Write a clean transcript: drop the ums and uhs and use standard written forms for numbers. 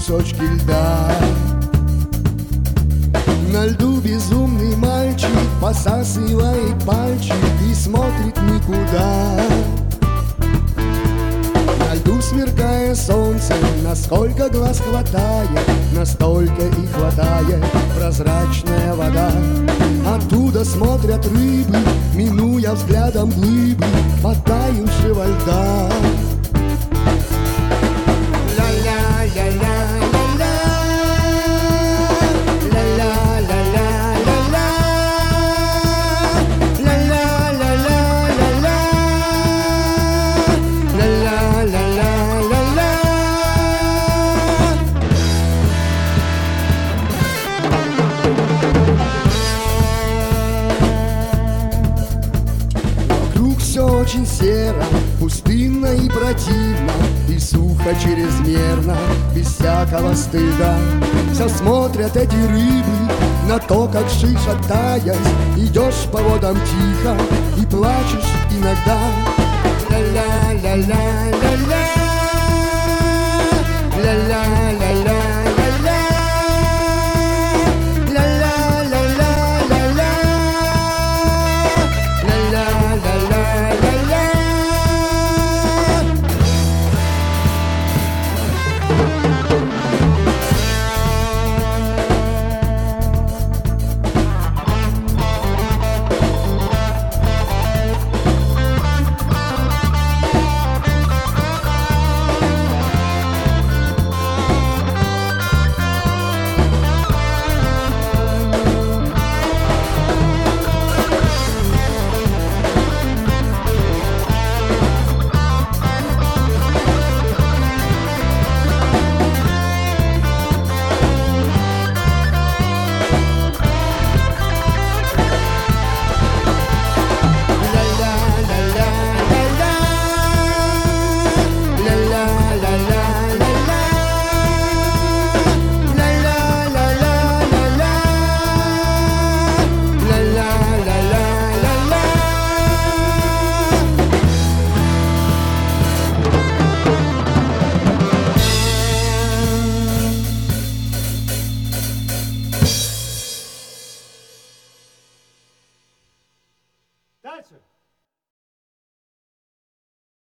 кусочки льда. На льду безумный мальчик посасывает пальчик и смотрит никуда. На льду сверкая солнце, насколько глаз хватает, настолько и хватает прозрачная вода. Оттуда смотрят рыбы, минуя взглядом глыбы потаившего льда. Все очень серо, пустынно и противно, и сухо чрезмерно, без всякого стыда. Все смотрят эти рыбы на то, как шиша таясь, идешь по водам тихо и плачешь иногда. Ля-ля-ля-ля-ля-ля, ля-ля-ля-ля-ля-ля. Дальше.